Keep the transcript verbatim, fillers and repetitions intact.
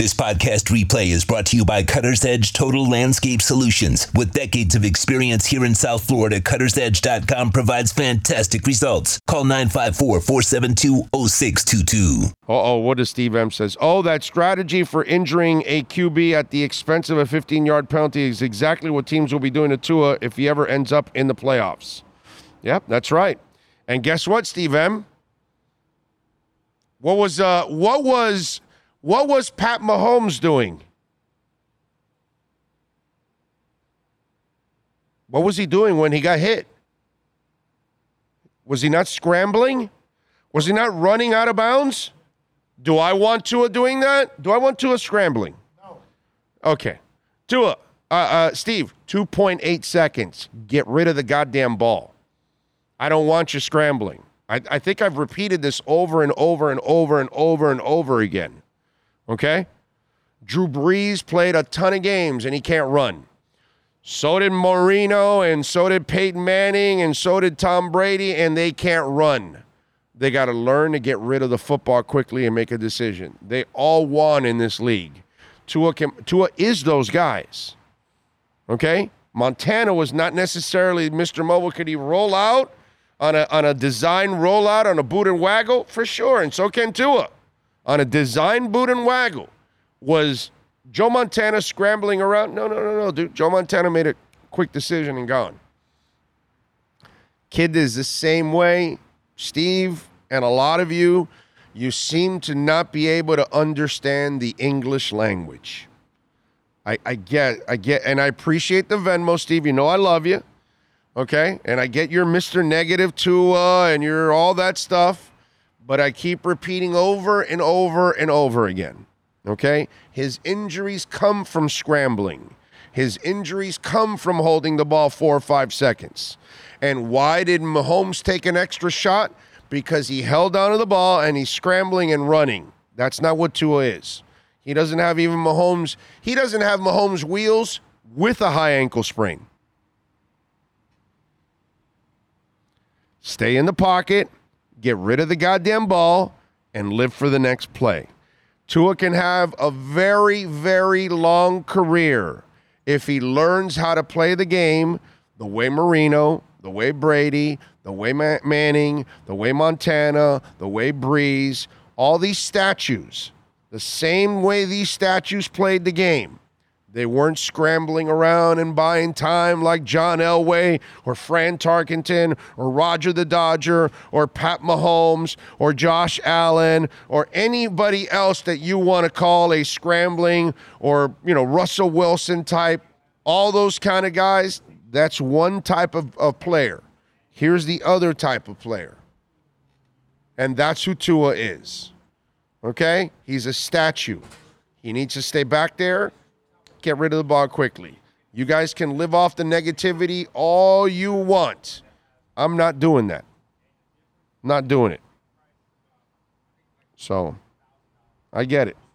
This podcast replay is brought to you by Cutter's Edge Total Landscape Solutions. With decades of experience here in South Florida, cutters edge dot com provides fantastic results. Call nine five four, four seven two, zero six two two. Uh-oh, what does Steve M says? Oh, that strategy for injuring a Q B at the expense of a fifteen-yard penalty is exactly what teams will be doing to Tua if he ever ends up in the playoffs. Yep, that's right. And guess what, Steve M? What was uh what was what was Pat Mahomes doing? What was he doing when he got hit? Was he not scrambling? Was he not running out of bounds? Do I want Tua doing that? Do I want Tua scrambling? No. Okay. Tua, uh, uh, Steve, two point eight seconds. Get rid of the goddamn ball. I don't want you scrambling. I, I think I've repeated this over and over and over and over and over again. Okay? Drew Brees played a ton of games and he can't run. So did Marino, and so did Peyton Manning, and so did Tom Brady, and they can't run. They got to learn to get rid of the football quickly and make a decision. They all won in this league. Tua, can, Tua is those guys. Okay? Montana was not necessarily Mister Mobile. Could he roll out on a on a design rollout on a boot and waggle? For sure, and so can Tua. On a design boot and waggle. Was Joe Montana scrambling around? No, no, no, no, dude. Joe Montana made a quick decision and gone. Kid is the same way. Steve and a lot of you, you seem to not be able to understand the English language. I, I get, I get, and I appreciate the Venmo, Steve. You know I love you, okay? And I get your Mister Negative Tua and your all that stuff, but I keep repeating over and over and over again, okay? His injuries come from scrambling. His injuries come from holding the ball four or five seconds. And why did Mahomes take an extra shot? Because he held onto the ball and he's scrambling and running. That's not what Tua is. He doesn't have even Mahomes. He doesn't have Mahomes' wheels with a high ankle sprain. Stay in the pocket, get rid of the goddamn ball, and live for the next play. Tua can have a very, very long career if he learns how to play the game the way Marino, the way Brady, the way Ma- Manning, the way Montana, the way Breeze, all these statues, the same way these statues played the game. They weren't scrambling around and buying time like John Elway or Fran Tarkenton or Roger the Dodger or Pat Mahomes or Josh Allen or anybody else that you want to call a scrambling or, you know, Russell Wilson type, all those kind of guys. That's one type of, of player. Here's the other type of player. And that's who Tua is. Okay? He's a statue. He needs to stay back there, get rid of the ball quickly. You guys can live off the negativity all you want. I'm not doing that. Not doing it. So, I get it.